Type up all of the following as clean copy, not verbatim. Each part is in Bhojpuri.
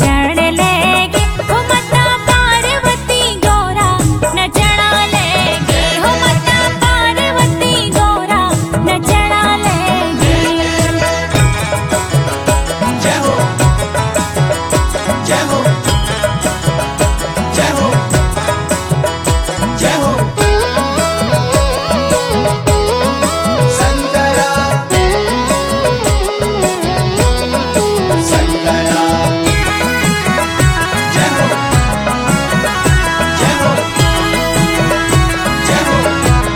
बजण लेगे हो माता पार्वती गौरा नचना लेगे हो माता पार्वती गौरा नचना लेगे। जय हो जय हो जय हो जय हो संतरा संतरा जय हो जय हो जय हो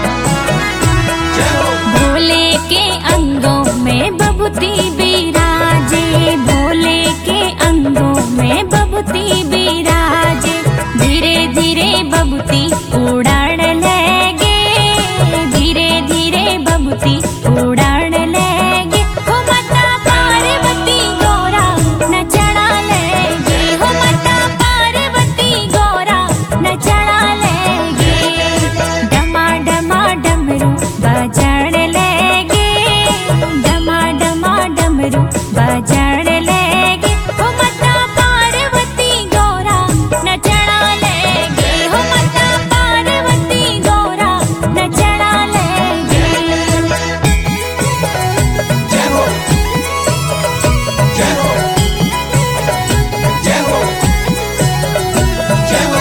जय हो। भोले के अंगों में बबूती बिराजे भोले के अंगों में बबूती बिराजे धीरे धीरे बबूती उड़ान लेगे धीरे धीरे बबूती उड़ान लेगे हो माता पार्वती गौरा नचना लेगे हो माता पार्वती गौरा नचना लेगे। डमा डमा डमरू बजण लेगे डमा डमा डमरू बजण लेगे हो माता पार्वती गौरा नचना लेगे हो माता पार्वती गौरा नचना लेगे। जय हो जय हो जय हो जय हो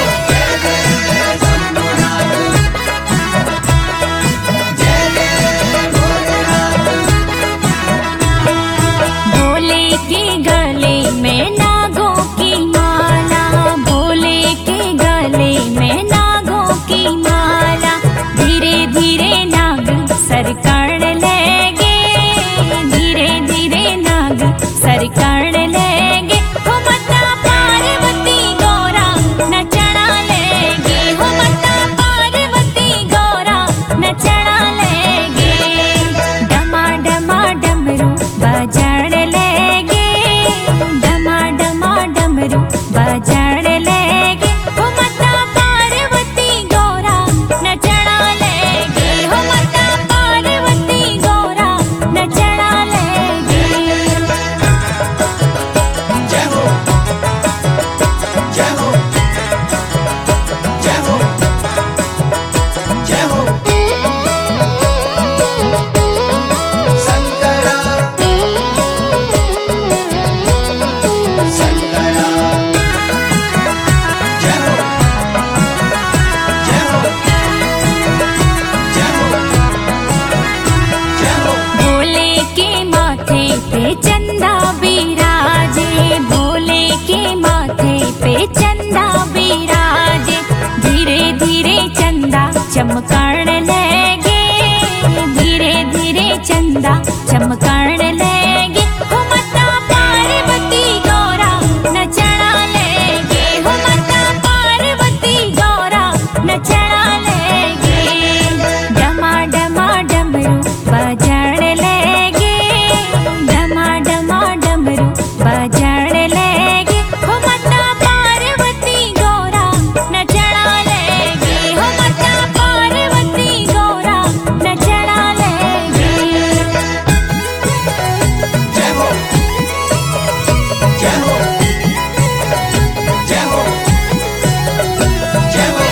भोले के गले में नागों की माला भोले के गले में नागों की माला धीरे धीरे नाग सरकण लेगे धीरे धीरे नाग सरकण लेगे हो माता पार्वती गौरा नचना लेगे हो माता पार्वती गौरा नचना लेगे। डमा डमा डमरू बजण लेगे डमा डमा डमरू बजण लेगे हो माता पार्वती गौरा नचना लेगे हो माता पार्वती गौरा नचना लेगे। जय हो जय हो जय हो जय हो संतरा संतरा जय हो जय हो जय हो जय हो। भोले के माथे पे चंदा बिराजे भोले के माथे पे चंदा बिराजे धीरे धीरे चंदा चमकण लेगे धीरे धीरे चंदा चमकण लेगे हो माता पार्वती गौरा नचना लेगे हो माता पार्वती गौरा नचना लेगे। डमा डमा डमरू बजण लेगे डमा डमा डमरू बजण लेगे हो माता पार्वती गौरा नचना लेगे हो माता पार्वती गौरा नचना लेगे। जय हो जय हो जय हो जय हो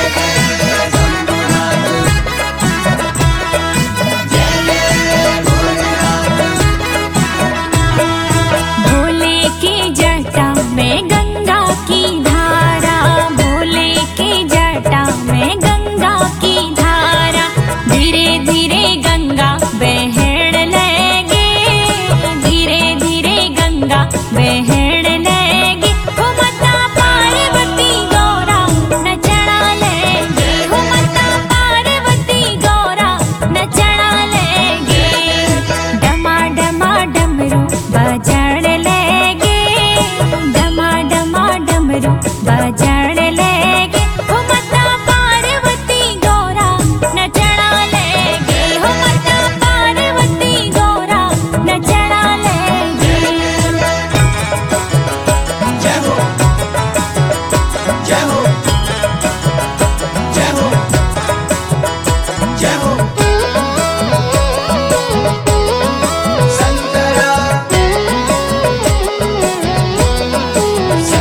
भोले के जटा में गंगा की धारा भोले के जटा में गंगा की धारा धीरे धीरे गंगा बहण लेगे धीरे धीरे गंगा बहण लेगे हो माता पार्वती गौरा नचना लेगे हो माता पार्वती गौरा नचना लेगे। डमा डमा डमरू बजण लेगे डमा डमा डमरू बजण लेगे हो माता पार्वती गौरा नचना लेगे हो माता पार्वती गौरा नचना लेगे। जय हो जय हो जय हो जय हो संतरा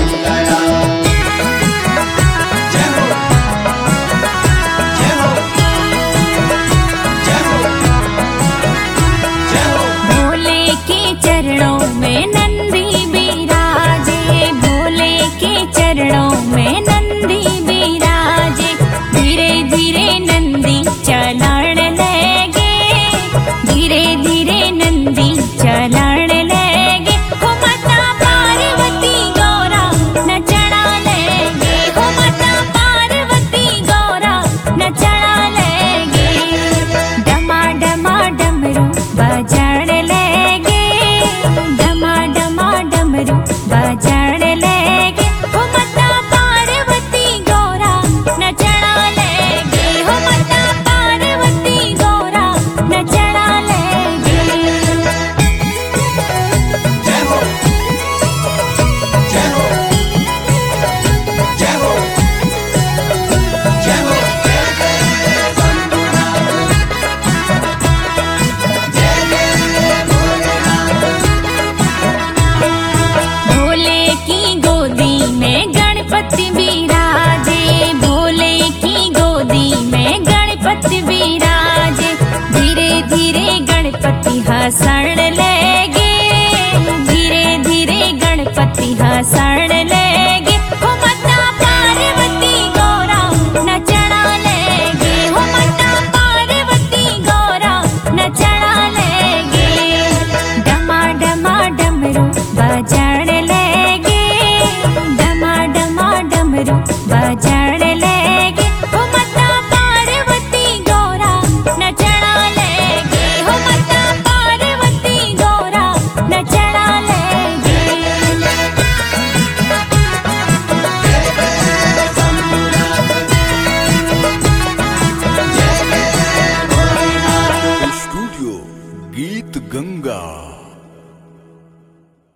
बजाण लेगे हो माता पार्वती गौरा नचना लेगे हो माता पार्वती गौरा नचना लेगे डमा डमा डमरू बजाण लेगे डमा डमा डमरू बजाण लेगे हो माता पार्वती गौरा नचना लेगे हो माता पार्वती गौरा नचना लेगे स्टूडियो गीत गंगा।